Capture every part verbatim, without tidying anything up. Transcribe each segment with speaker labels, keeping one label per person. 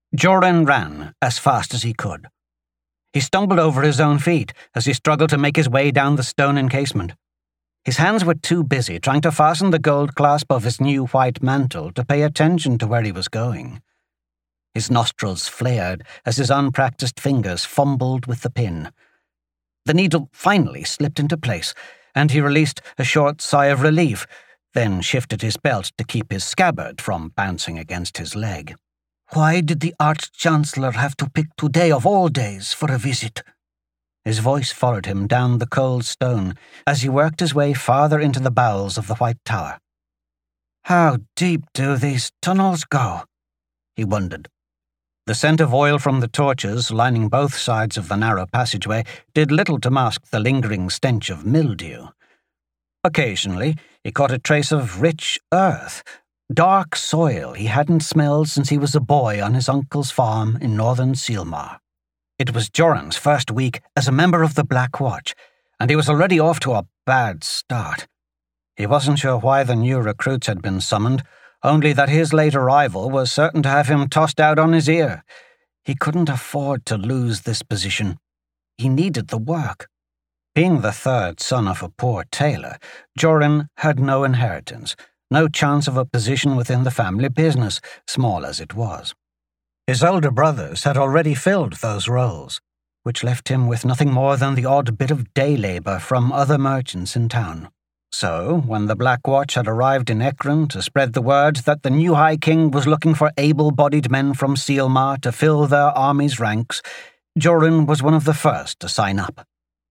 Speaker 1: Joran ran as fast as he could. He stumbled over his own feet as he struggled to make his way down the stone encasement. His hands were too busy trying to fasten the gold clasp of his new white mantle to pay attention to where he was going. His nostrils flared as his unpracticed fingers fumbled with the pin. The needle finally slipped into place, and he released a short sigh of relief, then shifted his belt to keep his scabbard from bouncing against his leg. Why did the Arch-Chancellor have to pick today of all days for a visit? His voice followed him down the cold stone as he worked his way farther into the bowels of the White Tower. How deep do these tunnels go? He wondered. The scent of oil from the torches lining both sides of the narrow passageway did little to mask the lingering stench of mildew. Occasionally, he caught a trace of rich earth, dark soil he hadn't smelled since he was a boy on his uncle's farm in northern Sealmar. It was Joran's first week as a member of the Black Watch, and he was already off to a bad start. He wasn't sure why the new recruits had been summoned, only that his late arrival was certain to have him tossed out on his ear. He couldn't afford to lose this position. He needed the work. Being the third son of a poor tailor, Joran had no inheritance, no chance of a position within the family business, small as it was. His older brothers had already filled those roles, which left him with nothing more than the odd bit of day labour from other merchants in town. So, when the Black Watch had arrived in Ekron to spread the word that the new High King was looking for able-bodied men from Sealmar to fill their army's ranks, Joran was one of the first to sign up.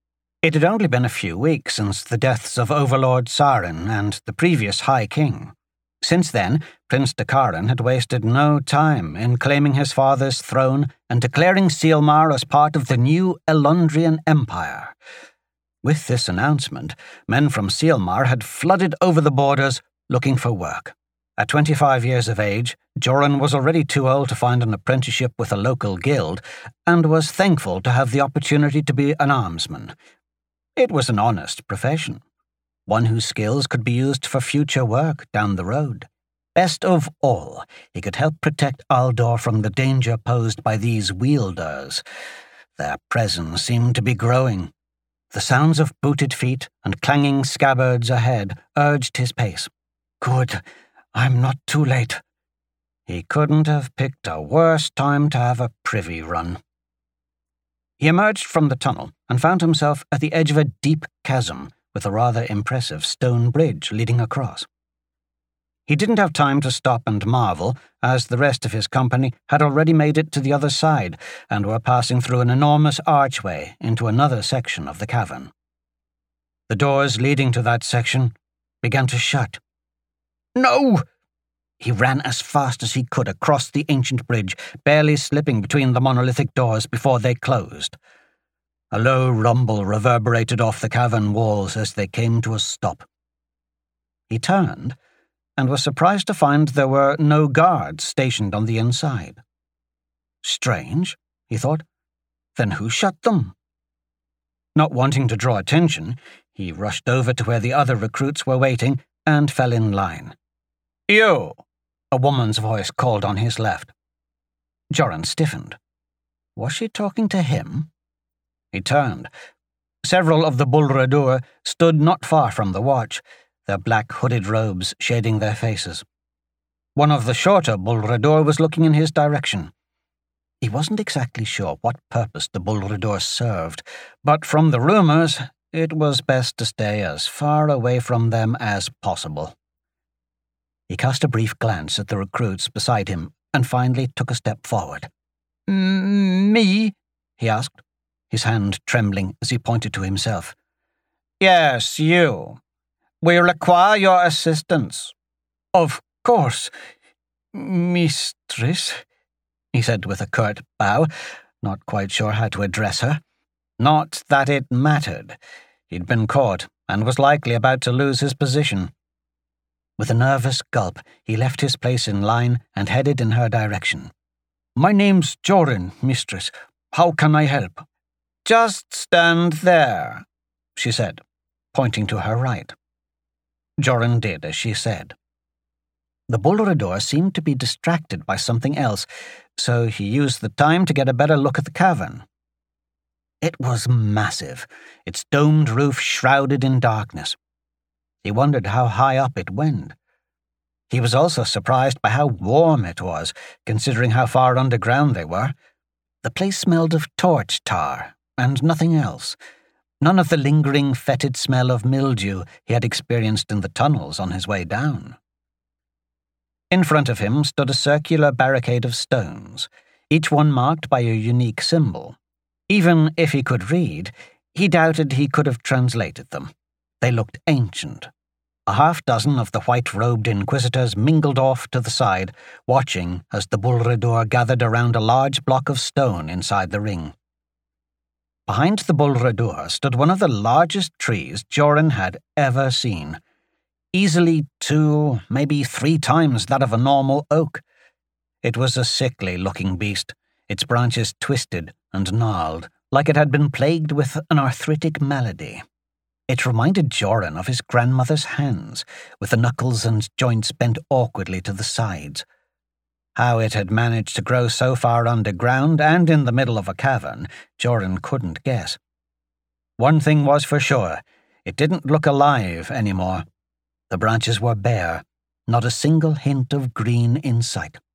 Speaker 1: It had only been a few weeks since the deaths of Overlord Sarin and the previous High King. Since then, Prince Dakaran had wasted no time in claiming his father's throne and declaring Sealmar as part of the new Elundrian Empire. With this announcement, men from Sealmar had flooded over the borders looking for work. At twenty-five years of age, Joran was already too old to find an apprenticeship with a local guild, and was thankful to have the opportunity to be an armsman. It was an honest profession, one whose skills could be used for future work down the road. Best of all, he could help protect Aldor from the danger posed by these wielders. Their presence seemed to be growing. The sounds of booted feet and clanging scabbards ahead urged his pace. Good, I'm not too late. He couldn't have picked a worse time to have a privy run. He emerged from the tunnel and found himself at the edge of a deep chasm with a rather impressive stone bridge leading across. He didn't have time to stop and marvel, as the rest of his company had already made it to the other side and were passing through an enormous archway into another section of the cavern. The doors leading to that section began to shut. No! He ran as fast as he could across the ancient bridge, barely slipping between the monolithic doors before they closed. A low rumble reverberated off the cavern walls as they came to a stop. He turned and was surprised to find there were no guards stationed on the inside. Strange, he thought. Then who shut them? Not wanting to draw attention, he rushed over to where the other recruits were waiting and fell in line. You! A woman's voice called on his left. Joran stiffened. Was she talking to him? He turned. Several of the Bulradur stood not far from the watch, their black hooded robes shading their faces. One of the shorter Bulradur was looking in his direction. He wasn't exactly sure what purpose the Bulradur served, but from the rumors, it was best to stay as far away from them as possible. He cast a brief glance at the recruits beside him and finally took a step forward. Me? He asked, his hand trembling as he pointed to himself. Yes, you. We require your assistance. Of course, mistress, he said with a curt bow, not quite sure how to address her. Not that it mattered. He'd been caught and was likely about to lose his position. With a nervous gulp, he left his place in line and headed in her direction. My name's Joran, mistress. How can I help? Just stand there, she said, pointing to her right. Joran did as she said. The Bullrador seemed to be distracted by something else, so he used the time to get a better look at the cavern. It was massive, its domed roof shrouded in darkness. He wondered how high up it went. He was also surprised by how warm it was, considering how far underground they were. The place smelled of torch tar, and nothing else. None of the lingering, fetid smell of mildew he had experienced in the tunnels on his way down. In front of him stood a circular barricade of stones, each one marked by a unique symbol. Even if he could read, he doubted he could have translated them. They looked ancient. A half-dozen of the white-robed inquisitors mingled off to the side, watching as the Bullrador gathered around a large block of stone inside the ring. Behind the Bullrador stood one of the largest trees Joran had ever seen. Easily two, maybe three times that of a normal oak. It was a sickly-looking beast, its branches twisted and gnarled, like it had been plagued with an arthritic malady. It reminded Joran of his grandmother's hands, with the knuckles and joints bent awkwardly to the sides. How it had managed to grow so far underground and in the middle of a cavern, Joran couldn't guess. One thing was for sure, it didn't look alive anymore. The branches were bare, not a single hint of green in sight.